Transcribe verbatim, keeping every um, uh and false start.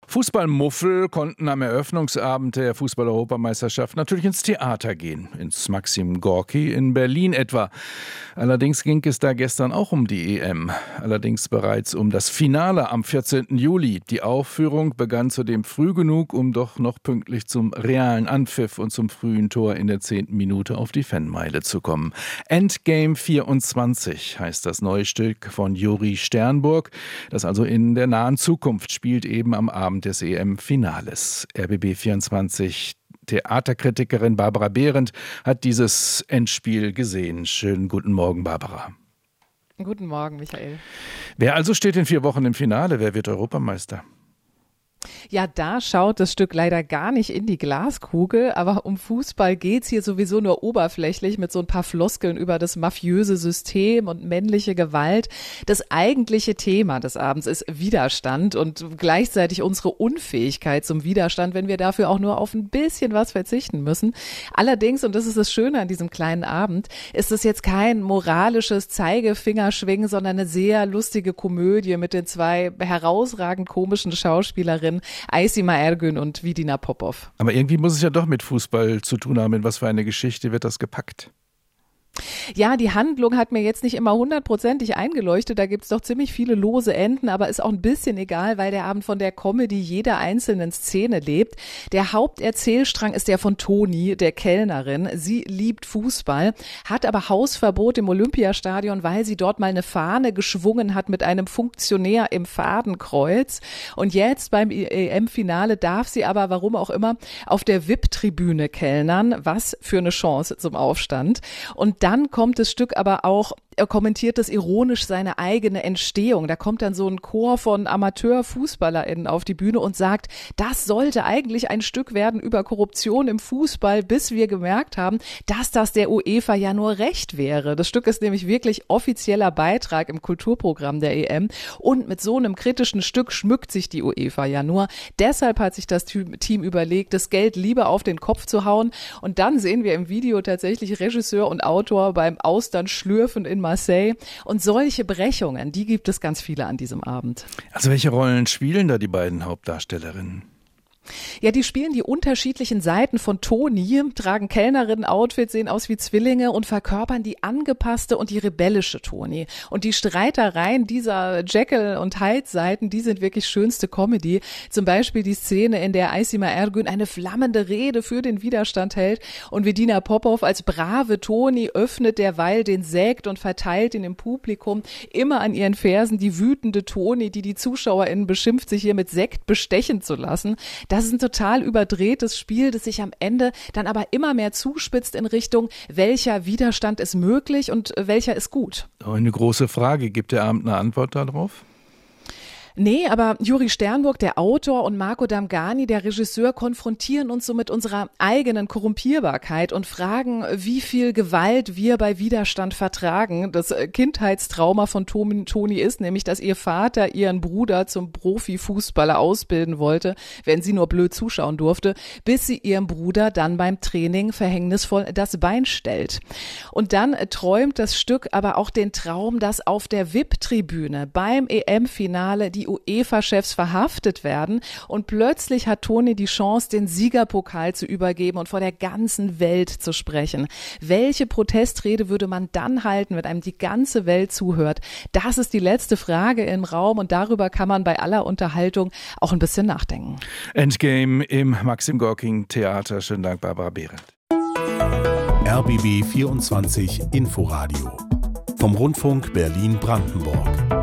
Fußballmuffel konnten am Eröffnungsabend der Fußball-Europameisterschaft natürlich ins Theater gehen, ins Maxim Gorki in Berlin etwa. Allerdings ging es da gestern auch um die E M, allerdings bereits um das Finale am vierzehnten Juli. Die Aufführung begann zudem früh genug, um doch noch pünktlich zum realen Anpfiff und zum frühen Tor in der zehnten Minute auf die Fanmeile zu kommen. Endgame vierundzwanzig heißt das neue Stück von Juri Sternburg, das also in der nahen Zukunft spielt, eben am Abend des E M-Finales. R B B vierundzwanzig Theaterkritikerin Barbara Behrendt hat dieses Endspiel gesehen. Schönen guten Morgen, Barbara. Guten Morgen, Michael. Wer also steht in vier Wochen im Finale? Wer wird Europameister? Ja, da schaut das Stück leider gar nicht in die Glaskugel, aber um Fußball geht's hier sowieso nur oberflächlich mit so ein paar Floskeln über das mafiöse System und männliche Gewalt. Das eigentliche Thema des Abends ist Widerstand und gleichzeitig unsere Unfähigkeit zum Widerstand, wenn wir dafür auch nur auf ein bisschen was verzichten müssen. Allerdings, und das ist das Schöne an diesem kleinen Abend, ist es jetzt kein moralisches Zeigefingerschwingen, sondern eine sehr lustige Komödie mit den zwei herausragend komischen Schauspielerinnen Aysima Ergün und Vidina Popov. Aber irgendwie muss es ja doch mit Fußball zu tun haben. In was für eine Geschichte wird das gepackt? Ja, die Handlung hat mir jetzt nicht immer hundertprozentig eingeleuchtet, da gibt's doch ziemlich viele lose Enden, aber ist auch ein bisschen egal, weil der Abend von der Comedy jeder einzelnen Szene lebt. Der Haupterzählstrang ist der von Toni, der Kellnerin. Sie liebt Fußball, hat aber Hausverbot im Olympiastadion, weil sie dort mal eine Fahne geschwungen hat mit einem Funktionär im Fadenkreuz. Und jetzt beim E M-Finale darf sie aber, warum auch immer, auf der V I P-Tribüne kellnern. Was für eine Chance zum Aufstand. Und dann kommt das Stück aber auch, er kommentiert das ironisch seine eigene Entstehung. Da kommt dann so ein Chor von Amateur-FußballerInnen auf die Bühne und sagt, das sollte eigentlich ein Stück werden über Korruption im Fußball, bis wir gemerkt haben, dass das der UEFA ja nur recht wäre. Das Stück ist nämlich wirklich offizieller Beitrag im Kulturprogramm der E M und mit so einem kritischen Stück schmückt sich die UEFA ja nur. Deshalb hat sich das Team überlegt, das Geld lieber auf den Kopf zu hauen und dann sehen wir im Video tatsächlich Regisseur und Autor beim Austern schlürfen in Marseille. Und solche Brechungen, die gibt es ganz viele an diesem Abend. Also welche Rollen spielen da die beiden Hauptdarstellerinnen? Ja, die spielen die unterschiedlichen Seiten von Toni, tragen Kellnerinnen-Outfits, sehen aus wie Zwillinge und verkörpern die angepasste und die rebellische Toni. Und die Streitereien dieser Jekyll- und Hyde-Seiten, die sind wirklich schönste Comedy. Zum Beispiel die Szene, in der Aysima Ergün eine flammende Rede für den Widerstand hält und Vidina Popov als brave Toni öffnet derweil den Sekt und verteilt ihn im Publikum. Immer an ihren Fersen die wütende Toni, die die ZuschauerInnen beschimpft, sich hier mit Sekt bestechen zu lassen. Das ist ein total überdrehtes Spiel, das sich am Ende dann aber immer mehr zuspitzt in Richtung, welcher Widerstand ist möglich und welcher ist gut. Eine große Frage. Gibt der Abend eine Antwort darauf? Nee, aber Juri Sternburg, der Autor, und Marco Damghani, der Regisseur, konfrontieren uns so mit unserer eigenen Korrumpierbarkeit und fragen, wie viel Gewalt wir bei Widerstand vertragen. Das Kindheitstrauma von Toni ist nämlich, dass ihr Vater ihren Bruder zum Profifußballer ausbilden wollte, wenn sie nur blöd zuschauen durfte, bis sie ihrem Bruder dann beim Training verhängnisvoll das Bein stellt. Und dann träumt das Stück aber auch den Traum, dass auf der V I P-Tribüne beim E M-Finale die UEFA-Chefs verhaftet werden und plötzlich hat Toni die Chance, den Siegerpokal zu übergeben und vor der ganzen Welt zu sprechen. Welche Protestrede würde man dann halten, wenn einem die ganze Welt zuhört? Das ist die letzte Frage im Raum und darüber kann man bei aller Unterhaltung auch ein bisschen nachdenken. Endgame im Maxim Gorki Theater. Schönen Dank, Barbara Behrendt. R B B vierundzwanzig Inforadio vom Rundfunk Berlin-Brandenburg.